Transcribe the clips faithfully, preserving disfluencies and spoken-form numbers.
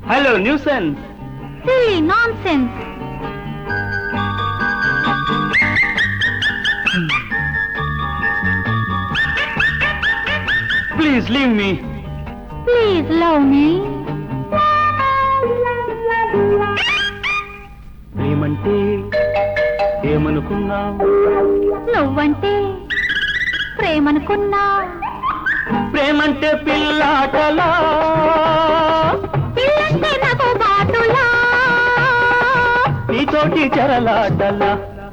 Hello nuisance. Silly nonsense. Please leave me. Please love me. ప్రేమంటే ఏమనుకున్నావు? నువ్వంటే ప్రేమనుకున్నా. ప్రేమంటే పిల్లాటలా, పిల్లంటే నాకు బాటులా. నీతోటి చెరలాటలా.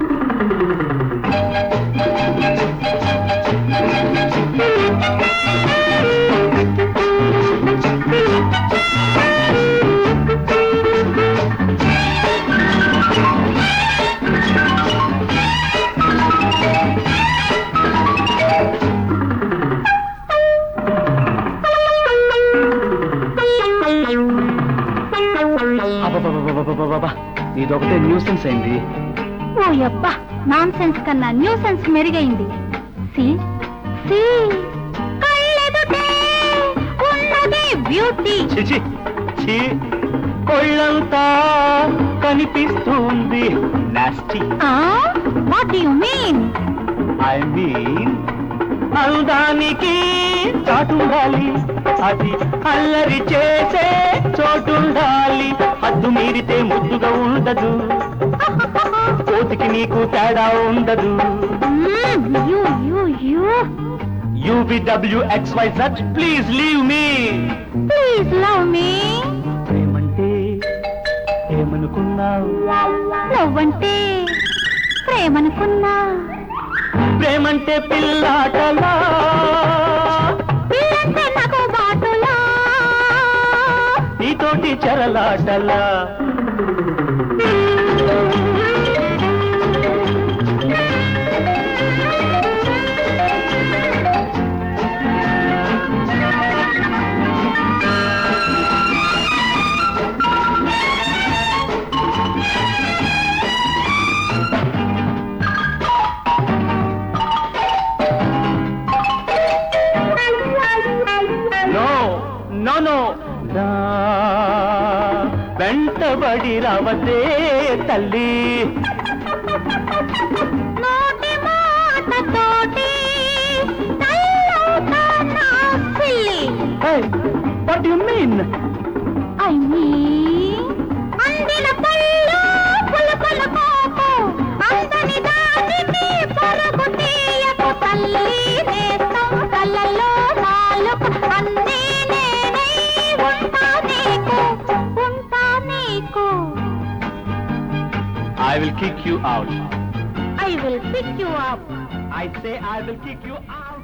అబ్బబ్బబ్బబ్బబ్బబ్బబ్బా, నీదొకటే న్యూసెన్స్ అయింది. ఓ యబ్బా, నాన్ సెన్స్ కన్నా న్యూ సెన్స్ మెరుగైంది. సి సి కళ్ళెదుటే ఉన్నది బ్యూటీ. చిచి చి, కొళ్ళంతా కనిపిస్తుంది nasty. What you mean? I mean అందానికి చాటుండాలి, అది అల్లరి చేసే చోటుండాలి. హద్దు మీరితే ముద్దుగా ఉండదు, కోతికి నీకు తేడా ఉండదు. You you you U B W X Y Z please leave me. Please love me. ప్రేమంటే ఏమనుకున్నావు? నువ్వంటే ప్రేమనుకున్నా. ప్రేమంటే పిల్లాటలా, పిల్లంటే నాకు బాటులా. నీతోటి చెరలాటలా. నో నో నా వెంటబడి రావతే తల్లి. నోటి మాటతోటి తల్లవుతానా silly. What you mean? I mean అందిన పళ్ళు పులుపుల కోపు, అందని దానికి పరుగు తీయకు తల్లి. నేస్తం కళ్ళల్లో నాలుగు అన్నీ నేనై ఉంటా నీకు, ఉంటా నీకు. I will kick you out. I will pick you up. I say I will kick you out.